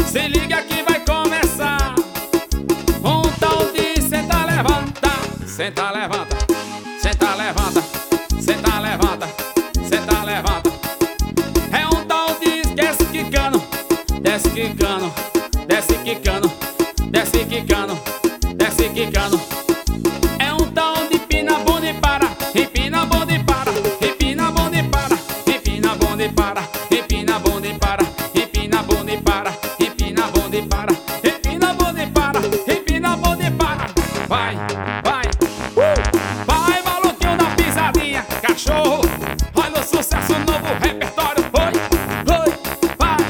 Se liga que vai começar um tal de senta, levanta. Senta, levanta. Senta, levanta. Senta, levanta. Senta, levanta. É um tal de desce quicando. Desce quicando. Desce quicando. Desce quicando. Desce quicando. É um tal de pina bunda e para. Empina bunda e para. Empina bunda e para. Empina bunda e para. Empina bunda e para. Empina bunda e para. Empina bunda e para. Empina bunda e para. Empina bunda e para. Vai, vai. Vai, maluquinho da pisadinha. Cachorro. Olha o sucesso, novo repertório. Oi, oi, vai.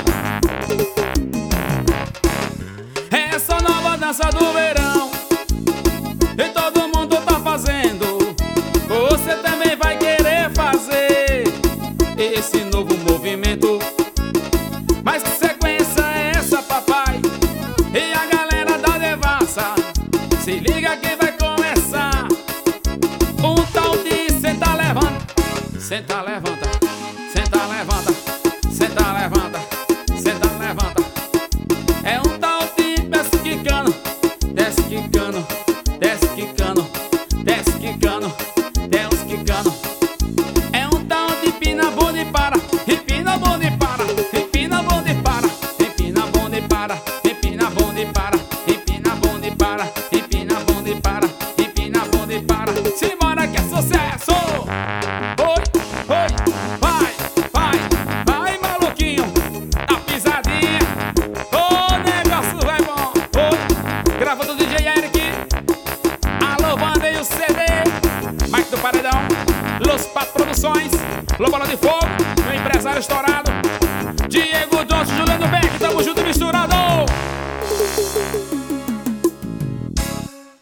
Essa nova dança do verão e todo mundo tá fazendo. Você também vai querer fazer esse novo movimento. Mas que sequência é essa, papai? E a galera da devassa, se liga que vai começar um tal de senta, levanta. Senta, levanta. Senta, levanta. Senta, levanta. Senta, levanta. É um tal de desce quicando. Desce quicando. Desce quicando. Desce quicando. Desce quicando. É um tal de pina bunda e para. Empina bunda e para. Empina bunda e para. Empina bunda e para. Empina bunda e para. Empina bunda e para. Empina bunda e para. Empina bunda e para. Simbora que é sucesso. Oi, oi, vai, vai, vai, maluquinho. A pisadinha. O negócio vai bom. Oi, gravando do DJ Eric. Alô, banda e o CD. Mike do Paredão. Los Pato Produções. Lobola de Fogo. Meu empresário estourado. Diego Johnson, Juliano Beck. Tamo junto e misturado.